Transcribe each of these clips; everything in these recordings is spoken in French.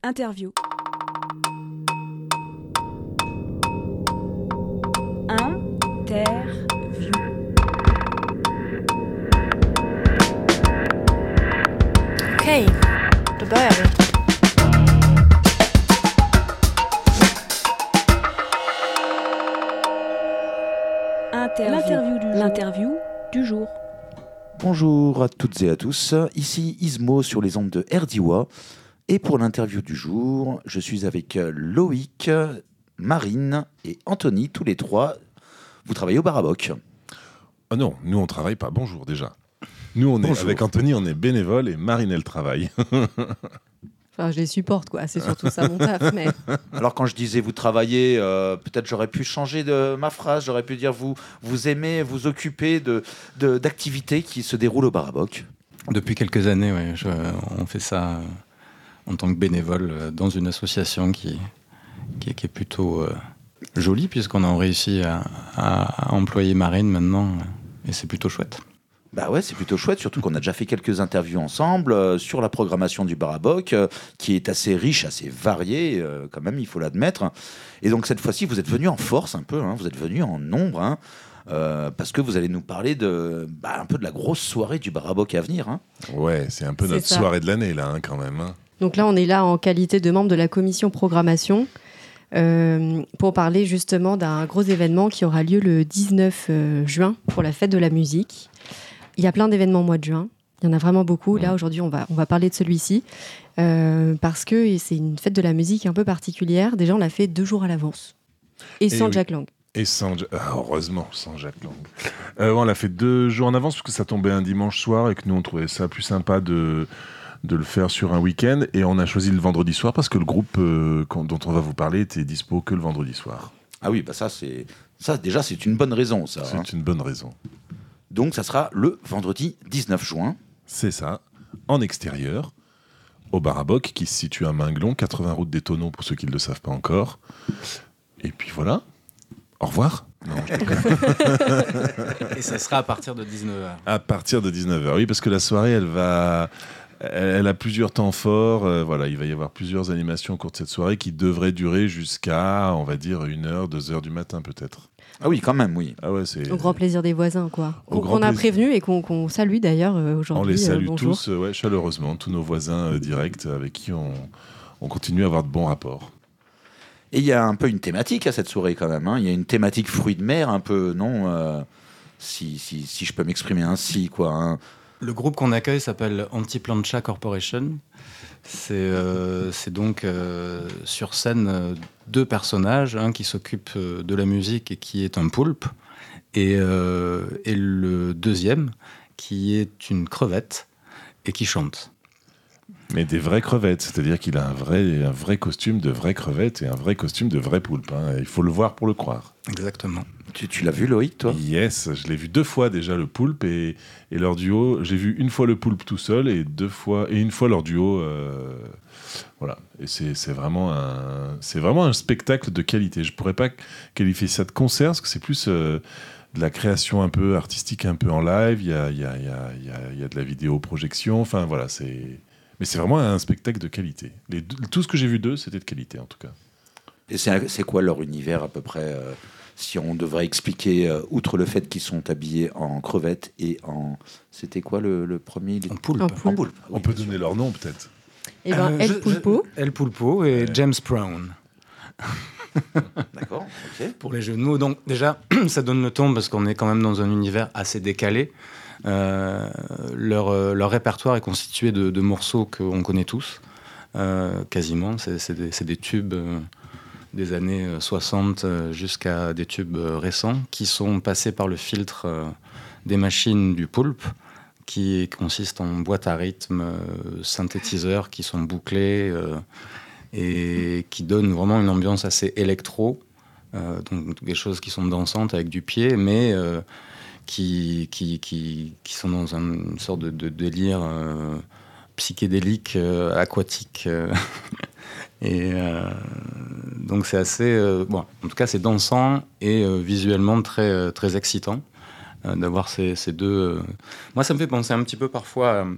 Interview. Interview. Okej, då börjar vi. L'interview du jour. Bonjour à toutes et à tous, ici Ismo sur les ondes de RDIWA. Et pour l'interview du jour, je suis avec Loïc, Marine et Anthony, tous les trois. Vous travaillez au Bar à Bock. Ah non, nous on travaille pas. Bonjour déjà. Nous on est Bonjour. avec Anthony, on est bénévole et Marine elle travaille. Enfin, je les supporte, quoi. C'est surtout ça mon taf, mais... Alors quand je disais vous travaillez, peut-être j'aurais pu changer de ma phrase, j'aurais pu dire vous aimez vous occuper d'activités qui se déroulent au Bar à Bock. Depuis quelques années, ouais, on fait ça en tant que bénévole dans une association qui est plutôt jolie, puisqu'on a réussi à employer Marine maintenant, et c'est plutôt chouette. Bah ouais, c'est plutôt chouette, surtout qu'on a déjà fait quelques interviews ensemble sur la programmation du Bar à Bock, qui est assez riche, assez variée, quand même, il faut l'admettre. Et donc cette fois-ci, vous êtes venus en force un peu, hein, vous êtes venus en nombre, parce que vous allez nous parler un peu de la grosse soirée du Bar à Bock à venir. Hein. Ouais, c'est un peu notre soirée de l'année là, quand même. Donc là, on est là en qualité de membre de la commission programmation pour parler justement d'un gros événement qui aura lieu le 19 juin pour la fête de la musique. Il y a plein d'événements au mois de juin. Il y en a vraiment beaucoup. Là, aujourd'hui, on va parler de celui-ci parce que c'est une fête de la musique un peu particulière. Déjà, on l'a fait 2 jours à l'avance. Et sans Jack Lang. Et heureusement, sans Jack Lang. On l'a fait 2 jours en avance parce que ça tombait un dimanche soir et que nous, on trouvait ça plus sympa de le faire sur un week-end. Et on a choisi le vendredi soir parce que le groupe dont on va vous parler était dispo que le vendredi soir. Ah oui, bah ça déjà, c'est une bonne raison. Ça, C'est une bonne raison. Donc ça sera le vendredi 19 juin. C'est ça, en extérieur, au Bar à Bock, qui se situe à Minglon, 80 route des Tonneaux, pour ceux qui ne le savent pas encore. Et puis voilà, au revoir. Non, je déconne. Et ça sera à partir de 19h. À partir de 19h, oui, parce que la soirée, elle a plusieurs temps forts. Voilà, il va y avoir plusieurs animations au cours de cette soirée qui devraient durer jusqu'à, on va dire, 1h, 2h du matin peut-être. Ah oui, quand même, oui. Ah ouais, c'est... Au grand plaisir des voisins, quoi. Grand On a plaisir. prévenu et qu'on salue d'ailleurs aujourd'hui. On les salue bonjour. tous, chaleureusement, tous nos voisins directs avec qui on continue à avoir de bons rapports. Et il y a un peu une thématique à cette soirée quand même. Hein. Il y a une thématique fruits de mer un peu, non si je peux m'exprimer ainsi, quoi. Hein. Le groupe qu'on accueille s'appelle Antiplancha Corporation. C'est donc sur scène 2 personnages, un qui s'occupe de la musique et qui est un poulpe, et le deuxième qui est une crevette et qui chante. Mais des vraies crevettes, c'est-à-dire qu'il a un vrai costume de vraie crevette et un vrai costume de vrai poulpe. Hein. Il faut le voir pour le croire. Exactement. Tu l'as vu, Loïc, toi ? Yes, je l'ai vu 2 fois déjà, le poulpe, et leur duo. J'ai vu une fois le poulpe tout seul et une fois leur duo. Voilà. Et c'est vraiment un spectacle de qualité. Je pourrais pas qualifier ça de concert, parce que c'est plus de la création un peu artistique, un peu en live. Il y a de la vidéo projection. Enfin voilà, mais c'est vraiment un spectacle de qualité. Tout ce que j'ai vu d'eux, c'était de qualité en tout cas. Et c'est quoi leur univers à peu près si on devrait expliquer, outre le fait qu'ils sont habillés en crevettes et en... C'était quoi le premier ? En poulpe. En poulpe. En poulpe. On peut donner leur nom peut-être. Et ben, El Pulpo. El Pulpo et James Brown. D'accord, ok. Pour les jeux de mots. Donc déjà, ça donne le ton parce qu'on est quand même dans un univers assez décalé. Leur répertoire est constitué de morceaux qu'on connaît tous, quasiment. C'est des tubes des années 60 jusqu'à des tubes récents qui sont passés par le filtre des machines du poulpe, qui consiste en boîte à rythme, synthétiseurs qui sont bouclés et qui donnent vraiment une ambiance assez électro, donc des choses qui sont dansantes avec du pied, mais qui sont dans une sorte de délire psychédélique, aquatique. Et donc c'est assez... en tout cas, c'est dansant et visuellement très, très excitant d'avoir ces 2... Moi, ça me fait penser un petit peu parfois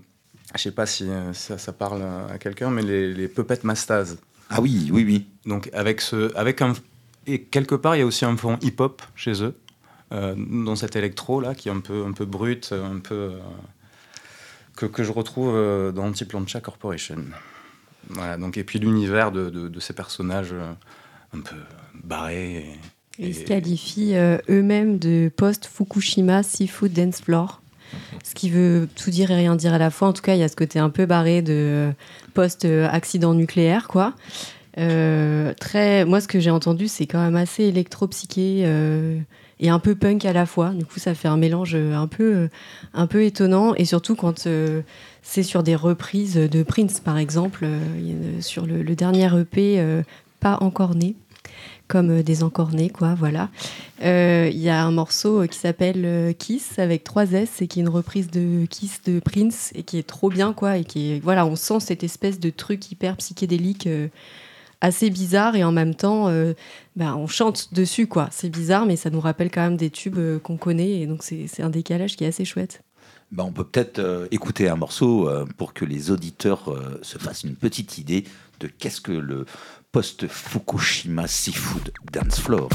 Je sais pas si ça parle à quelqu'un, mais les Puppet Mastaz. Ah oui, oui, oui. Donc et quelque part il y a aussi un fond hip-hop chez eux, dans cet électro là qui est un peu brut, un peu que je retrouve dans Antiplancha Corporation. Voilà, donc et puis l'univers de ces personnages un peu barrés. Ils se qualifient eux-mêmes de post-Fukushima Seafood Dance Floor. Ce qui veut tout dire et rien dire à la fois. En tout cas, il y a ce côté un peu barré de post-accident nucléaire, quoi. Moi, ce que j'ai entendu, c'est quand même assez électro-psyché et un peu punk à la fois. Du coup, ça fait un mélange un peu étonnant. Et surtout quand c'est sur des reprises de Prince, par exemple, sur le dernier EP, Pas encore né, comme des encornés, quoi, voilà. Il y a un morceau qui s'appelle Kiss, avec 3 S, et qui est une reprise de Kiss de Prince, et qui est trop bien, quoi, et qui est, voilà, on sent cette espèce de truc hyper psychédélique, assez bizarre, et en même temps, on chante dessus, quoi. C'est bizarre, mais ça nous rappelle quand même des tubes qu'on connaît, et donc c'est un décalage qui est assez chouette. On peut peut-être écouter un morceau pour que les auditeurs se fassent une petite idée de qu'est-ce que le post-Fukushima Seafood Dance Floor.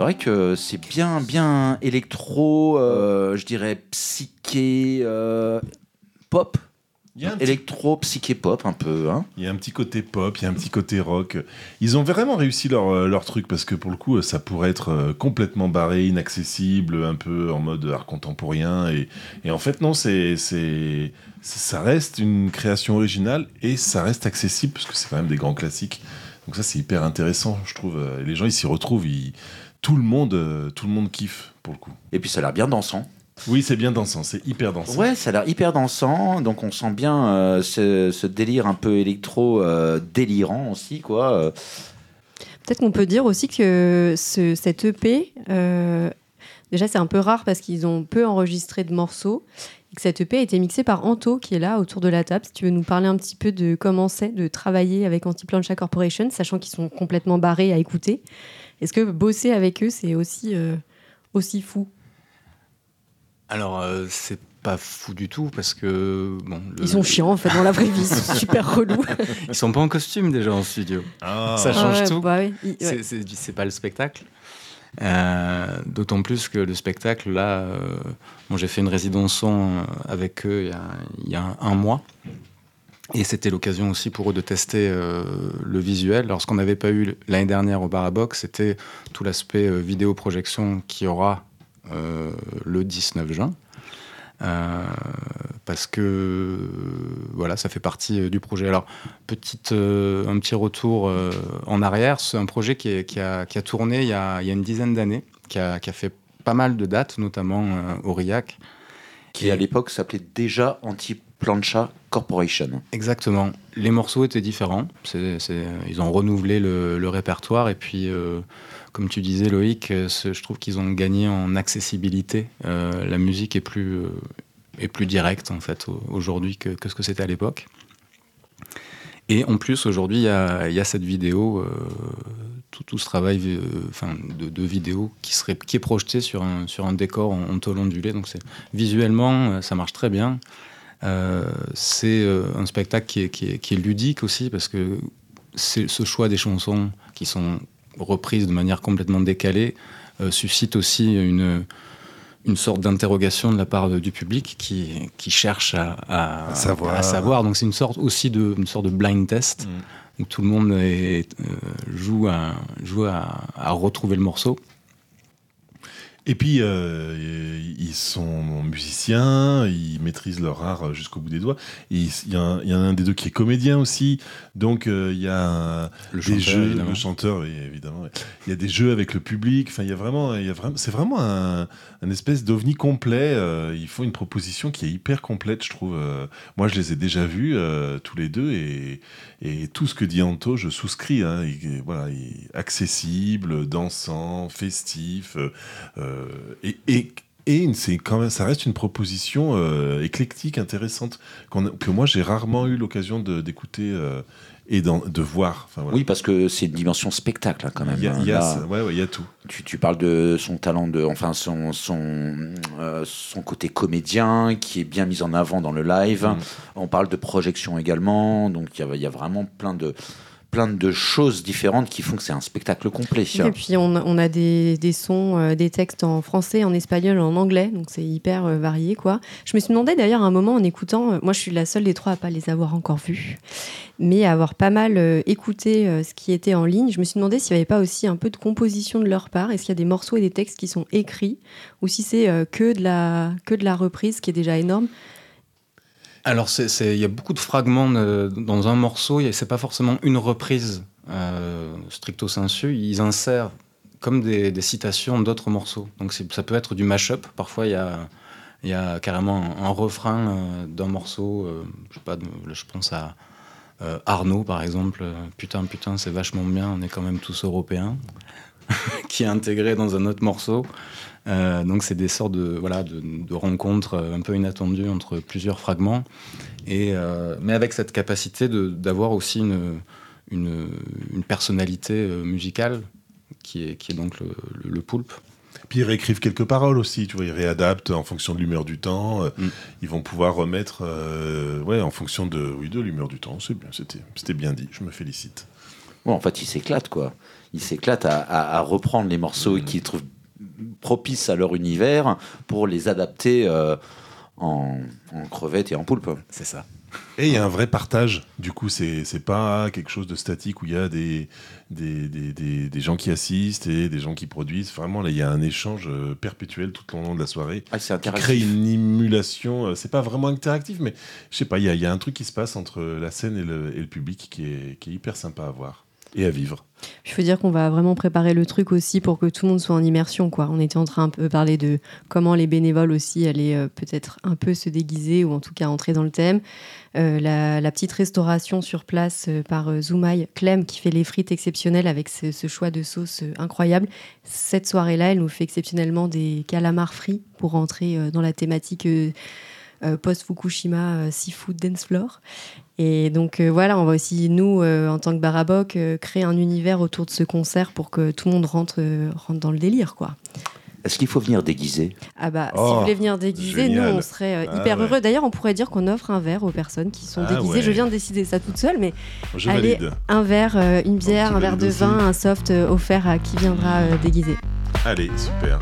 vrai que c'est bien électro, je dirais psyché, pop. Il y a un Électro, psyché pop un peu. Hein. Il y a un petit côté pop, il y a un petit côté rock. Ils ont vraiment réussi leur truc parce que pour le coup, ça pourrait être complètement barré, inaccessible, un peu en mode art contemporain. Et en fait, non, ça reste une création originale et ça reste accessible parce que c'est quand même des grands classiques. Donc ça, c'est hyper intéressant, je trouve. Et les gens, ils s'y retrouvent. Tout le monde kiffe pour le coup. Et puis ça a l'air bien dansant. Oui, c'est bien dansant, c'est hyper dansant. Ouais, ça a l'air hyper dansant, donc on sent bien ce délire un peu électro délirant aussi, quoi. Peut-être qu'on peut dire aussi que cet EP, déjà c'est un peu rare parce qu'ils ont peu enregistré de morceaux, et que cet EP a été mixé par Anto qui est là autour de la table. Si tu veux nous parler un petit peu de comment c'est de travailler avec Anti-Plancha Corporation, sachant qu'ils sont complètement barrés à écouter. Est-ce que bosser avec eux, c'est aussi fou ? Alors, c'est pas fou du tout parce que ils sont chiants en fait dans la vraie vie, ils sont super relous. Ils sont pas en costume déjà en studio. Ça change tout. C'est pas le spectacle. D'autant plus que le spectacle là, j'ai fait une résidence son avec eux il y a un mois. Et c'était l'occasion aussi pour eux de tester le visuel. Alors, ce qu'on n'avait pas eu l'année dernière au Bar à Box, c'était tout l'aspect vidéo-projection qu'il y aura le 19 juin. Parce que voilà, ça fait partie du projet. Alors, un petit retour en arrière. C'est un projet qui a tourné il y a une dizaine d'années, qui a fait pas mal de dates, notamment Aurillac. Qui à l'époque s'appelait déjà Anti-Plancha Corporation. Exactement. Les morceaux étaient différents. Ils ont renouvelé le répertoire. Et puis, comme tu disais, Loïc, je trouve qu'ils ont gagné en accessibilité. La musique est plus directe, en fait, aujourd'hui que ce que c'était à l'époque. Et en plus, aujourd'hui, il y a cette vidéo, tout ce travail de vidéo qui est projeté sur un décor en tôle ondulée. Donc, visuellement, ça marche très bien. C'est un spectacle qui est ludique aussi, parce que ce choix des chansons qui sont reprises de manière complètement décalée suscite aussi une sorte d'interrogation de la part du public qui cherche à savoir. Donc c'est une sorte de blind test où tout le monde joue à retrouver le morceau. Et puis, ils sont musiciens, ils maîtrisent leur art jusqu'au bout des doigts. Il y en a un des deux qui est comédien aussi. Donc, il y a des jeux, le chanteur, oui, évidemment. Ouais. Il y a des jeux avec le public. Enfin, c'est vraiment un espèce d'ovni complet. Ils font une proposition qui est hyper complète, je trouve. Moi, je les ai déjà vus, tous les deux. Et tout ce que dit Anto, je souscris. Hein. Voilà, accessible, dansant, festif. C'est quand même, ça reste une proposition éclectique, intéressante, que moi j'ai rarement eu l'occasion d'écouter et de voir. Enfin, voilà. Oui, parce que c'est une dimension spectacle hein, quand même. Il y a tout. Tu parles de son talent, son côté comédien qui est bien mis en avant dans le live. On parle de projection également, donc il y a vraiment plein de choses différentes qui font que c'est un spectacle complet. Et puis on a des sons, des textes en français, en espagnol, en anglais, donc c'est hyper varié, quoi. Je me suis demandé d'ailleurs à un moment en écoutant, moi je suis la seule des trois à pas les avoir encore vus, mais à avoir pas mal écouté ce qui était en ligne, je me suis demandé s'il n'y avait pas aussi un peu de composition de leur part, est-ce qu'il y a des morceaux et des textes qui sont écrits, ou si c'est que de la reprise, qui est déjà énorme. Alors, il y a beaucoup de fragments dans un morceau. C'est pas forcément une reprise stricto sensu. Ils insèrent comme des citations d'autres morceaux. Donc, ça peut être du mash-up. Parfois, il y a carrément un refrain d'un morceau. Je pense à Arnaud, par exemple. Putain, c'est vachement bien. On est quand même tous européens. Qui est intégré dans un autre morceau. Donc c'est des sortes de rencontres un peu inattendues entre plusieurs fragments, mais avec cette capacité d'avoir aussi une personnalité musicale qui est donc le poulpe. Puis ils réécrivent quelques paroles aussi, tu vois, ils réadaptent en fonction de l'humeur du temps. Ils vont pouvoir remettre en fonction de l'humeur du temps. C'est bien, c'était bien dit, je me félicite. Bon, en fait, ils s'éclatent, quoi. ils s'éclatent à reprendre les morceaux qu'ils trouvent propices à leur univers pour les adapter en crevettes et en poulpe. C'est ça. Et il y a un vrai partage. Du coup, c'est pas quelque chose de statique où il y a des gens qui assistent et des gens qui produisent. Vraiment, là, il y a un échange perpétuel tout au long de la soirée. C'est qui interactif. crée une émulation. C'est pas vraiment interactif, mais je sais pas, il y a un truc qui se passe entre la scène et le public qui est hyper sympa à voir et à vivre. Je veux dire qu'on va vraiment préparer le truc aussi pour que tout le monde soit en immersion, quoi. On était en train de parler de comment les bénévoles aussi allaient peut-être un peu se déguiser ou en tout cas entrer dans le thème. La petite restauration sur place par Zoumaï, Clem, qui fait les frites exceptionnelles avec ce choix de sauce incroyable. Cette soirée-là, elle nous fait exceptionnellement des calamars frits pour rentrer dans la thématique post-Fukushima seafood dance floor. Et donc voilà, on va aussi, nous, en tant que Baraboc, créer un univers autour de ce concert pour que tout le monde rentre dans le délire, quoi. Est-ce qu'il faut venir déguisé ? Ah bah, si vous voulez venir déguiser, génial. nous, on serait hyper heureux. D'ailleurs, on pourrait dire qu'on offre un verre aux personnes qui sont déguisées. Ouais. Je viens de décider ça toute seule, mais Je allez, valide. un verre, une bière, un verre de valide vin, aussi. un soft offert à qui viendra déguisé. Allez, super.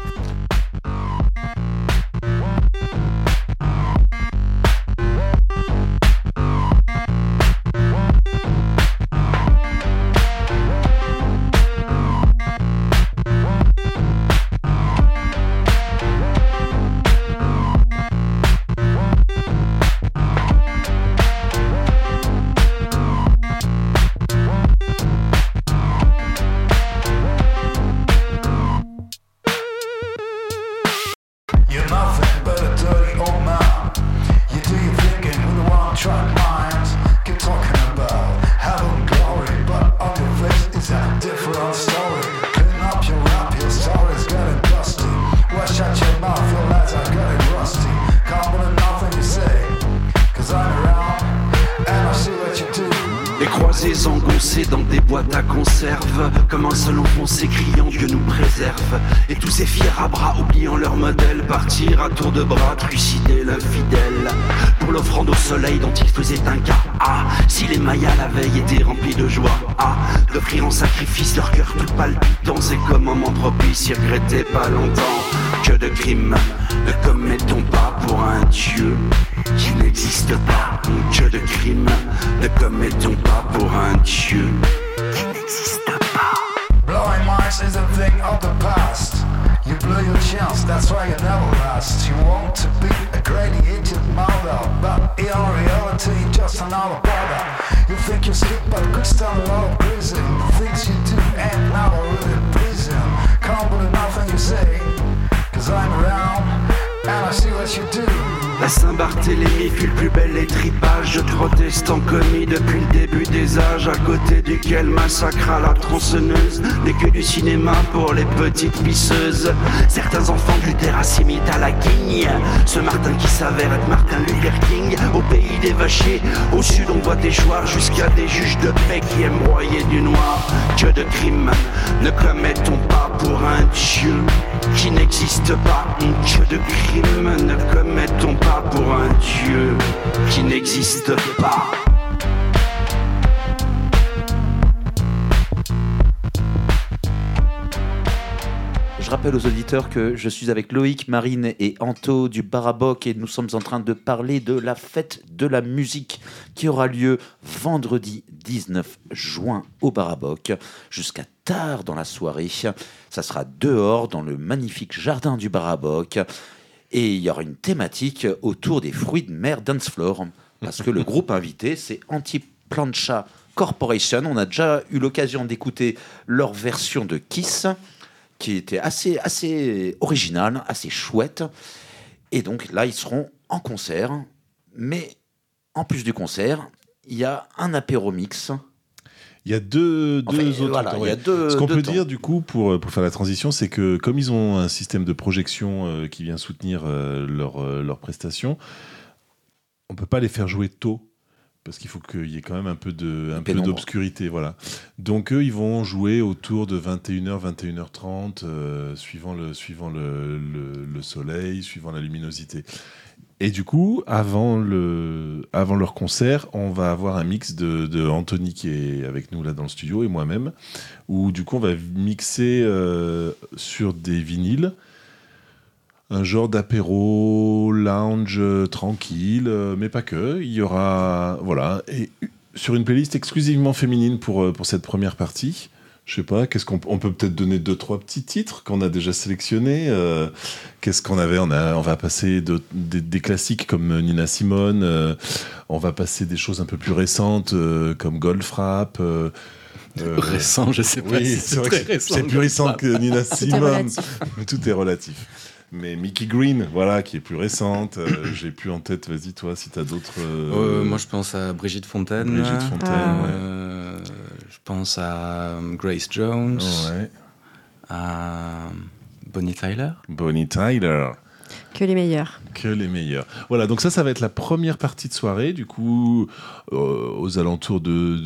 You're nothing but a dirty old man. You do your thinking with a one-track mind. Keep talking about heaven, glory, but on your face is a different story. Clean up your rap, your story's getting dusty. Well, shut your mouth, your lies are getting rusty. Can't believe nothing you say, 'cause I'm around and I see what you do. Les croisés engoncés dans des boîtes à conserve, comme un seul enfoncé criant Dieu nous préserve. Et tous ces fiers à bras oubliant leur modèle, partir à tour de bras, trucider l'infidèle. Pour l'offrande au soleil dont il faisait un cas. Ah, si les Mayas la veille étaient remplis de joie. Ah, d'offrir en sacrifice leur cœur tout palpitant. C'est comme un moment propice, y regretter pas longtemps. Que de crimes ne commettons pas pour un Dieu qui n'existe pas. Que de crimes ne commettons pas pour un Dieu qui n'existe pas. Blowing minds is a thing of the past. You blew your chance, that's why you never last. You want to be a gradiated mother, but in reality, just another brother. You think you're slick, but could stand a lot of prison. The things you do ain't never really pleasing. Can't believe nothing you say, 'cause I'm around and I see what you do. La Saint-Barthélemy fut le plus bel étripage de protestants commis depuis le début des âges, à côté duquel massacra la tronçonneuse n'est que du cinéma pour les petites pisseuses. Certains enfants de Luther s'imitent à la guigne, ce Martin qui s'avère être Martin Luther King. Au pays des vachiers, au sud on voit échoir jusqu'à des juges de paix qui aiment broyer du noir. Que de crimes ne commettons pas pour un Dieu qui n'existe pas. Que de crimes ne commettons pas pour un Dieu qui n'existe pas. Je rappelle aux auditeurs que je suis avec Loïc, Marine et Anto du Baraboc et nous sommes en train de parler de la fête de la musique qui aura lieu vendredi 19 juin au Baraboc jusqu'à tard dans la soirée. Ça sera dehors dans le magnifique jardin du Baraboc et il y aura une thématique autour des fruits de mer dance floor parce que le groupe invité c'est Anti-Plancha Corporation. On a déjà eu l'occasion d'écouter leur version de Kiss qui était assez original, assez chouette. Et donc là, ils seront en concert. Mais en plus du concert, il y a un apéro mix. Il y a deux autres voilà, temps, il y a ouais. deux- Ce qu'on deux peut temps. dire du coup pour faire la transition, c'est que comme ils ont un système de projection qui vient soutenir leurs prestations, on peut pas les faire jouer tôt. Parce qu'il faut qu'il y ait quand même un peu pénombre. d'obscurité, voilà. Donc eux, ils vont jouer autour de 21h, 21h30, suivant le soleil, suivant la luminosité. Et du coup, avant leur concert, on va avoir un mix de Anthony qui est avec nous là dans le studio et moi-même, où du coup on va mixer sur des vinyles, un genre d'apéro lounge tranquille, mais pas que. Il y aura et sur une playlist exclusivement féminine pour cette première partie. Je sais pas, on peut peut-être donner 2-3 petits titres qu'on a déjà sélectionnés. Qu'est-ce qu'on avait ? On va passer des classiques comme Nina Simone. On va passer des choses un peu plus récentes comme Goldfrapp. Récent, je sais pas. Oui, si c'est vrai très que récent, c'est plus récent Goldfrapp. que Nina Simone. relatif. Tout est relatif. Mais Mickey Green, voilà, qui est plus récente. J'ai plus en tête. Vas-y, toi, si t'as d'autres. Moi, je pense à Brigitte Fontaine. Brigitte Fontaine, Je pense à Grace Jones. Ouais. À Bonnie Tyler. Bonnie Tyler. Que les meilleurs. Que les meilleurs. Voilà, donc ça va être la première partie de soirée. Du coup, aux alentours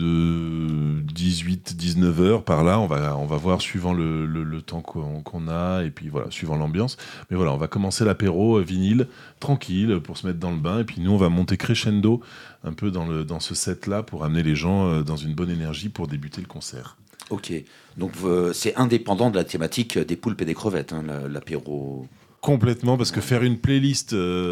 de 18-19 heures, par là, on va voir suivant le temps qu'on a, et puis voilà, suivant l'ambiance. Mais voilà, on va commencer l'apéro vinyle, tranquille, pour se mettre dans le bain. Et puis nous, on va monter crescendo un peu dans ce set-là pour amener les gens dans une bonne énergie pour débuter le concert. Ok, donc c'est indépendant de la thématique des poulpes et des crevettes, hein, l'apéro. Complètement, parce que faire une playlist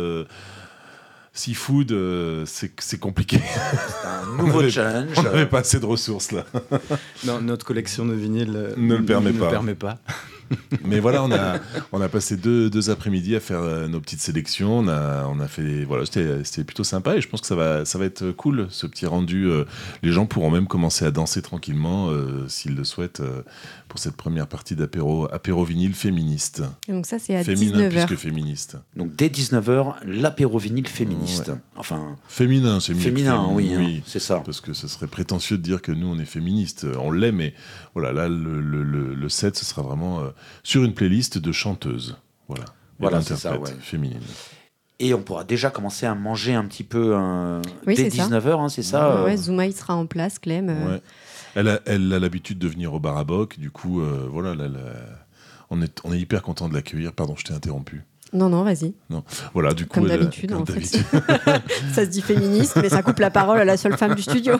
seafood, c'est compliqué. C'est un nouveau challenge. On n'avait pas assez de ressources là. Non, notre collection de vinyles Ne le permet pas. permet pas. Mais voilà, on a passé deux après-midi à faire nos petites sélections. On a fait, voilà, c'était plutôt sympa, et je pense que ça va être cool, ce petit rendu. Les gens pourront même commencer à danser tranquillement, s'ils le souhaitent, pour cette première partie d'apéro vinyle féministe. Et donc ça, c'est à Féminin 19h. plus que féministe. Donc dès 19h, l'apéro vinyle féministe. Ouais. Enfin, Féminin, c'est mieux. féminin, que oui, hein, c'est ça. Parce que ce serait prétentieux de dire que nous, on est féministes. On l'est, mais voilà, là, le set, ce sera vraiment sur une playlist de chanteuses. Voilà. Et Voilà, c'est ça, d'interprètes ouais. féminines. Et on pourra déjà commencer à manger un petit peu Oui, dès c'est ça. Ah 19h, hein, c'est ça Ouais, Zouma, il sera en place, Clem. Ouais. Elle a l'habitude de venir au bar à Boc. Du coup, voilà, on est hyper content de l'accueillir. Pardon, je t'ai interrompu. Non, vas-y. Non. Voilà, du coup, Comme elle- d'habitude, comme en fait. d'habitude. Ça se dit féministe, mais ça coupe la parole à la seule femme du studio.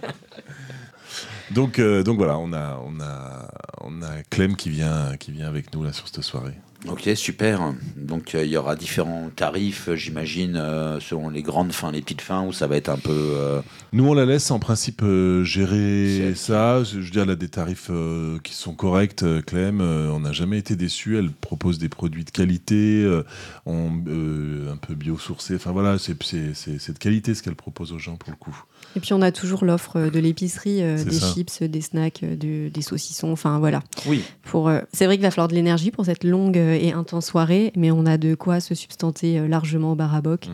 Donc voilà, on a Clem qui vient avec nous là sur cette soirée. Ok, super. Donc il y aura différents tarifs, j'imagine, selon les grandes fins, les petites fins, où ça va être un peu... Nous, on la laisse en principe gérer C'est- ça. Je veux dire, elle a des tarifs qui sont corrects, Clem. On n'a jamais été déçus. Elle propose des produits de qualité, un peu biosourcés. Enfin voilà, c'est de qualité ce qu'elle propose aux gens pour le coup. Et puis on a toujours l'offre de l'épicerie, C'est des ça. chips, des snacks, des saucissons, enfin voilà. Oui, C'est vrai qu'il va falloir de l'énergie pour cette longue et intense soirée, mais on a de quoi se substanter largement au bar à Boc,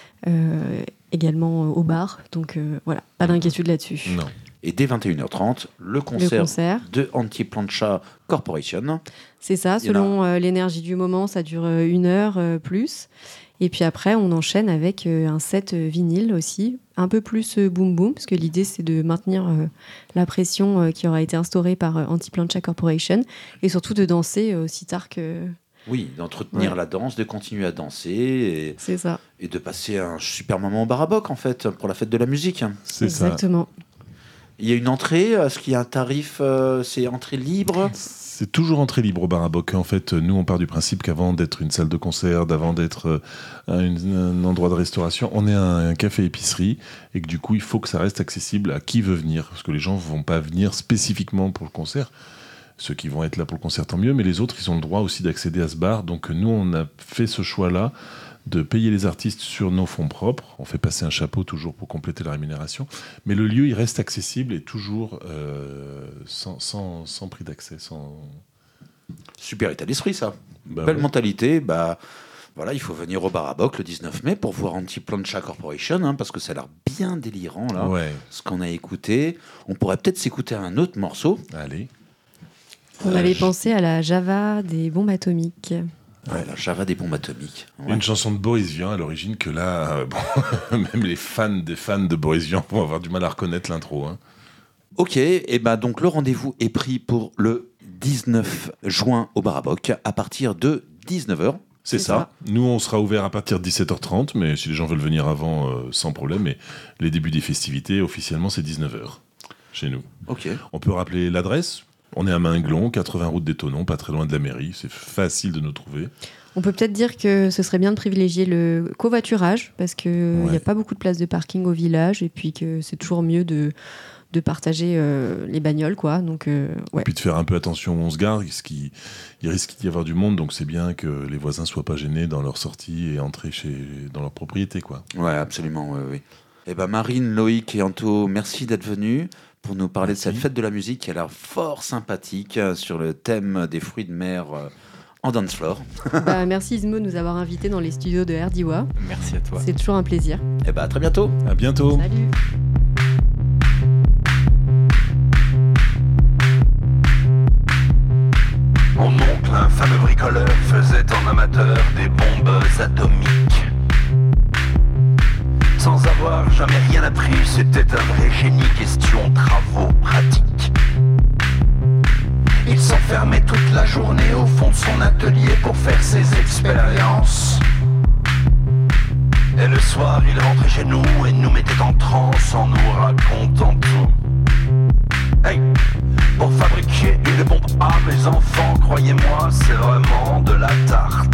également au bar, donc voilà, pas d'inquiétude là-dessus. Non. et dès 21h30, le Le concert concert, de Anti-Plancha Corporation. c'est ça, Il y en a- selon l'énergie du moment, ça dure 1 heure plus. Et puis après, on enchaîne avec un set vinyle aussi, un peu plus boom boom, parce que l'idée c'est de maintenir la pression qui aura été instaurée par Anti-Plancha Corporation, et surtout de danser aussi tard que... Oui, d'entretenir Ouais. la danse, de continuer à danser C'est ça, et de passer un super moment au bar à Boc, en fait, pour la fête de la musique. C'est ça. exactement. Il y a une entrée, est-ce qu'il y a un tarif, c'est entrée libre? C'est toujours entrée libre au bar à Boc. En fait, nous, on part du principe qu'avant d'être une salle de concert, d'avant d'être un endroit de restauration, on est un café-épicerie, et que du coup, il faut que ça reste accessible à qui veut venir. Parce que les gens ne vont pas venir spécifiquement pour le concert. Ceux qui vont être là pour le concert, tant mieux, mais les autres, ils ont le droit aussi d'accéder à ce bar. Donc nous, on a fait ce choix-là de payer les artistes sur nos fonds propres. On fait passer un chapeau toujours pour compléter la rémunération. Mais le lieu, il reste accessible et toujours sans prix d'accès. Super état d'esprit, ça. Bah Belle ouais. mentalité, voilà, il faut venir au bar à Boc le 19 mai pour voir Anti-Plancha Corporation, hein, parce que ça a l'air bien délirant, là, Ouais, ce qu'on a écouté. On pourrait peut-être s'écouter un autre morceau. allez. On avait pensé à la Java des bombes atomiques. Ouais, la Java des bombes atomiques. Ouais. Une chanson de Boris Vian à l'origine que là, même les fans des fans de Boris Vian vont avoir du mal à reconnaître l'intro. Hein. Ok, et ben donc le rendez-vous est pris pour le 19 juin au bar à Boc à partir de 19h. C'est ça. Nous, on sera ouvert à partir de 17h30, mais si les gens veulent venir avant, sans problème. Mais les débuts des festivités, officiellement, c'est 19h chez nous. Ok. On peut rappeler l'adresse. On est à Minglon, 80 route des Tonons, pas très loin de la mairie. C'est facile de nous trouver. On peut peut-être dire que ce serait bien de privilégier le covoiturage parce qu'il n'y a pas beaucoup de places de parking au village et puis que c'est toujours mieux de partager les bagnoles, quoi. Donc, Et puis de faire un peu attention où on se gare, il risque d'y avoir du monde, donc c'est bien que les voisins ne soient pas gênés dans leur sortie et entrer dans leur propriété, quoi. Ouais, absolument, oui. Eh ben, Marine, Loïc et Anto, merci d'être venus pour nous parler de cette fête de la musique qui a l'air fort sympathique sur le thème des fruits de mer en dance floor. Merci Ismo de nous avoir invités dans les studios de RDIWA. Merci à toi. C'est toujours un plaisir. Eh ben, à très bientôt. À bientôt. Salut. Mon oncle, un fameux bricoleur, faisait en amateur des bombes atomiques. Sans avoir jamais rien appris, c'était un vrai génie, question travaux pratiques. Il s'enfermait toute la journée au fond de son atelier pour faire ses expériences. Et le soir, il rentrait chez nous et nous mettait en transe en nous racontant tout. Hey, pour fabriquer une bombe à mes enfants, croyez-moi, c'est vraiment de la tarte.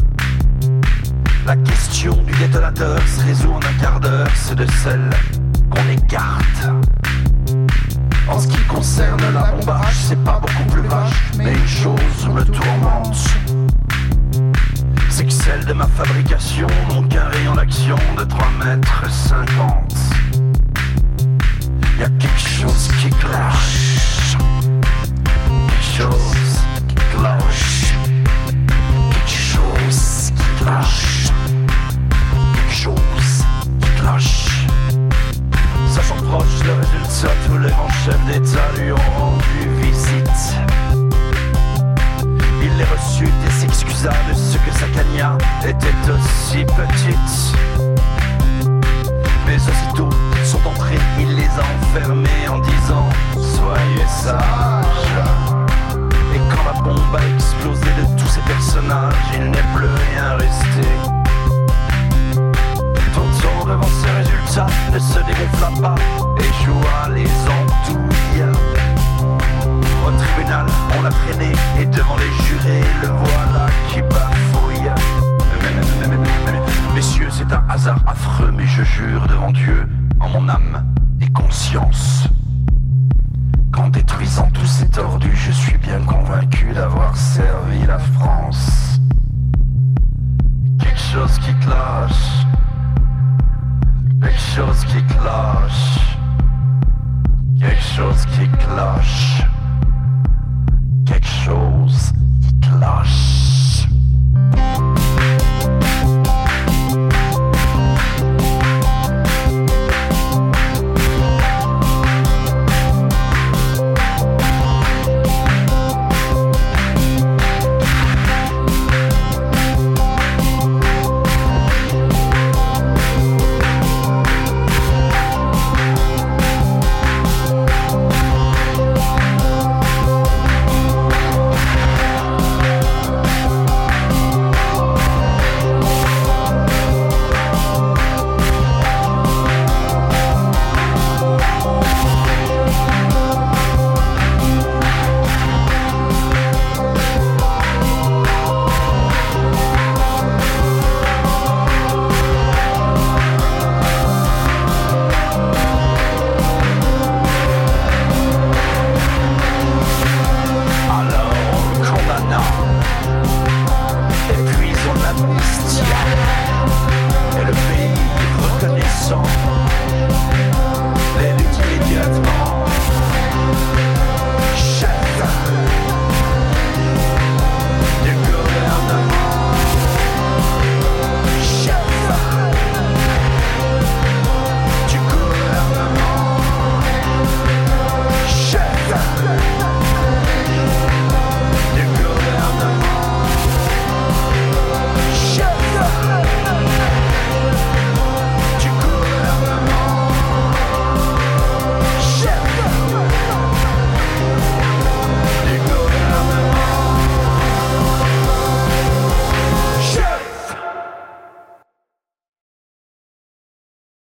La question du détonateur se résout en un quart d'heure, c'est de celle qu'on écarte. En ce qui concerne la bombage, c'est pas beaucoup plus vache, mais une chose me tourmente. C'est que celle de ma fabrication n'ont qu'un rayon d'action de 3,50 m. Y'a quelque chose qui cloche. Quelque chose qui cloche. Quelque chose qui cloche. Quelque chose qui cloche. Sachant proche le résultat, tous les grands chefs d'État lui ont rendu visite. Il les reçut et s'excusa de ce que sa cagna était aussi petite. Mais aussitôt ils sont entrés, il les a enfermés en disant « Soyez sages ». Et quand la bombe a explosé de tous ces personnages, il n'est plus rien resté. Tonton devant ces résultats ne se dégonfla pas et joua les andouilles. Au tribunal, on l'a traîné et devant les jurés, le voilà qui bafouille. Messieurs, c'est un hasard affreux, mais je jure devant Dieu, en mon âme et conscience, qu'en détruisant tous ces tordus, je suis bien convaincu d'avoir servi la France. Quelque chose qui cloche.